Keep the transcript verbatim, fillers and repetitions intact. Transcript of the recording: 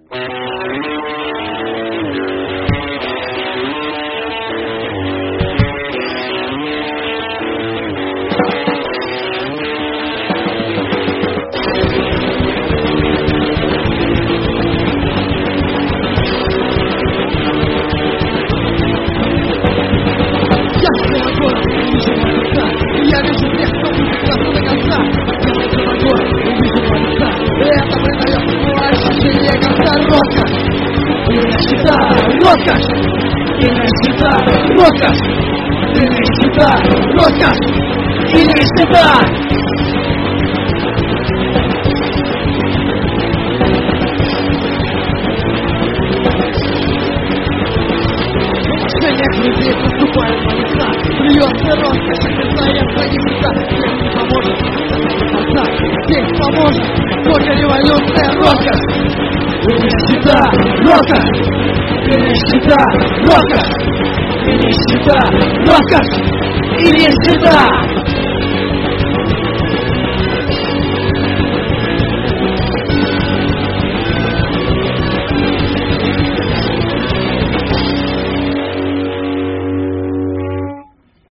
Я вижу тех, кто будет красный до конца. Я смотрю на город и вижу два лица. Это придает мне ощущение конца рока. И нищета, роскошь. И нищета, роскошь. И нищета, роскошь. И нищета. Людей поступает на лица. Льется роскошь, остается нищета. Всем не поможет, отца. Всем поможет только революция, роскошь. И нищета, роскошь. И нищета, роскошь. И нищета, роскошь. И нищета.